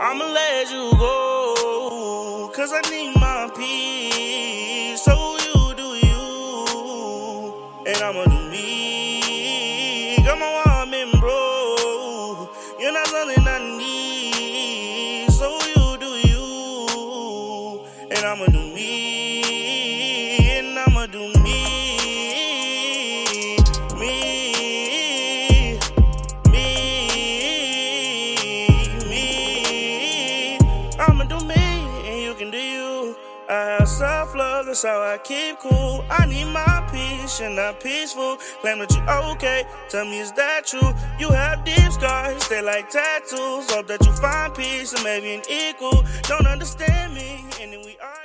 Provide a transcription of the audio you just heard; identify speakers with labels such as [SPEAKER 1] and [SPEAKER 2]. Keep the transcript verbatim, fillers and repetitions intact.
[SPEAKER 1] I'ma let you go, cause I need my peace. So you do you, and I'ma do me. Got my woman, bro. You're not something I need. So you do you, and I'ma do me. And I'ma do me. Me. Me. I'ma do me, and you can do you. I have self-love, that's how I keep cool. I need my peace, you're not peaceful. Claim that you okay, tell me is that true? You have deep scars, they like tattoos. Hope that you find peace and maybe an equal. Don't understand me, and then we are